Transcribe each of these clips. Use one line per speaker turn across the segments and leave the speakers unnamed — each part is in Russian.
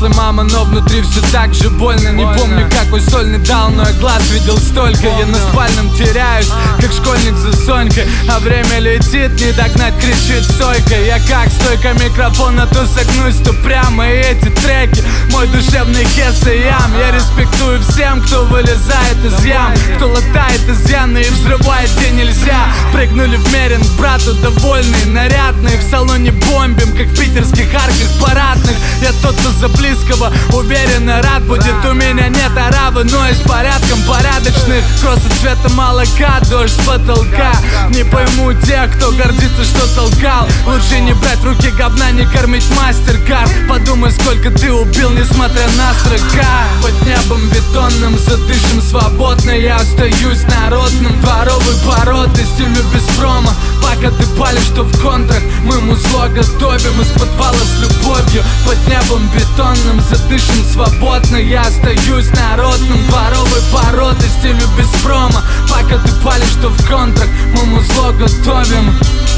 взрослый, мама, но внутри все так же больно. Не помню, какой сольный дал, но я глаз видел столько. Я на спальном теряюсь, как школьник за Сонькой. А время летит, не догнать, кричит Сойка. Я как стойка микрофона, то согнусь, то прямо. И эти треки, мой душевный хес и ям. Я респектую всем, кто вылезает из ям, кто латает изъяны и взрывает где нельзя. Прыгнули в Меринг, брату довольный, нарядный. В салоне бомбим, как в питерских арках парадных. Я тот, кто за близкого уверенно рад будет. У меня нет аравы, но и с порядком порядочных. Кроссы цвета молока, дождь с потолка. Не пойму тех, кто гордится, что толкал. Лучше не брать в руки говна, не кормить мастер-карт. Подумай, сколько ты убил, несмотря на строка. Под небом бетонным задышим свободно. Я остаюсь народным, дворовой породы, стилю без промо. Пока ты палишь, что в контрах, мы музло готовим из подвала с любовью. Под небом бетонным задышим свободно. Я остаюсь народным, дворовой породы, стилю без промо. Пока ты палишь, что в контрах, мы музло готовим.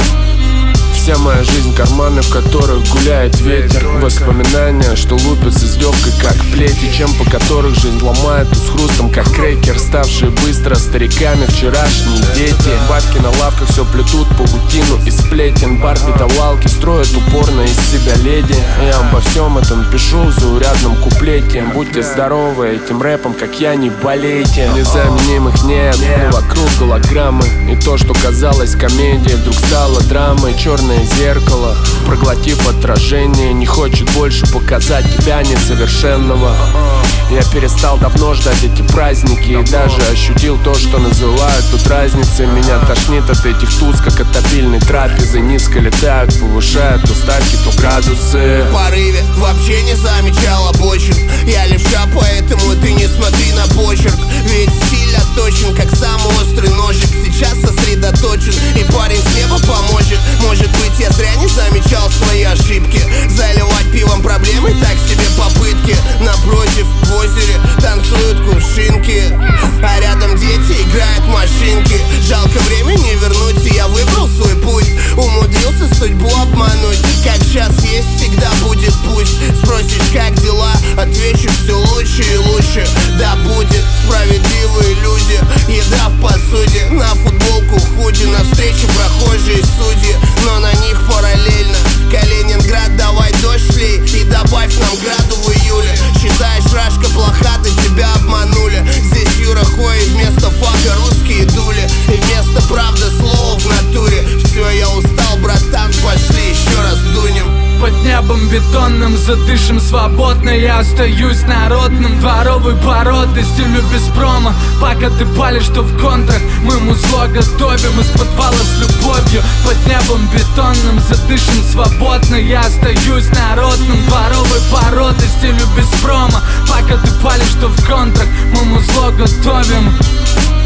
Вся моя жизнь, карманы, в которых гуляет ветер. Воспоминания, что лупятся с легкой, как плети. Чем по которых жизнь ломает с хрустом, как крекер. Ставшие быстро стариками вчерашние дети. Бабки на лавках все плетут паутину из сплетен. Барби-давалки строят упорно из себя леди. Я обо всем этом пишу в заурядном куплете. Будьте здоровы, этим рэпом, как я, не болейте. Незаменимых нет, но вокруг голограммы. И то, что казалось комедией, вдруг стало драмой. Черное зеркало, проглотив отражение, не хочет больше показать тебя несовершенного. Я перестал давно ждать эти праздники и даже ощутил то, что называют тут разницей. Меня тошнит от этих туз, как от обильной трапезы. Низко летают, повышают то ставки, то градусы.
В порыве вообще не замечал обочин. Я левша, поэтому ты не смотри на почерк. Ведь стиль отточен, как самый острый ножик. Сейчас сосредоточен, и парень с неба поможет. Может быть, я зря не замечал свои ошибки. Заливать пивом проблемы, так себе попытки. Напротив, в озере танцуют кувшинки, а рядом дети играют машинки. Жалко время не вернуть, и я выбрал свой путь. Умудрился судьбу обмануть. Как сейчас есть, всегда будет пусть. Спросишь, как дела, отвечу, все лучше и лучше. Да будет, справедливые люди, еда в посуде. На футболку худи, навстречу прохожие судьи. Но на них параллельно Калининград, давай дождь лей и добавь нам граду в июле. Считаешь, Рашка плоха, да тебя обманули. Здесь Юра Хой, вместо фака русские дули. И вместо правды слова в натуре. Все, я устал, братан, пошли еще раз дунем.
Под небом бетонным задышим свободно. Я остаюсь народным, дворовой породы, стилю без промо. Пока ты палишь, что в контрах, мы музло готовим из подвала с любовью. Под небом бетонным задышим свободно. Я остаюсь народным, дворовой породы, стилю без промо. Пока ты палишь, что в контрах, мы музло готовим.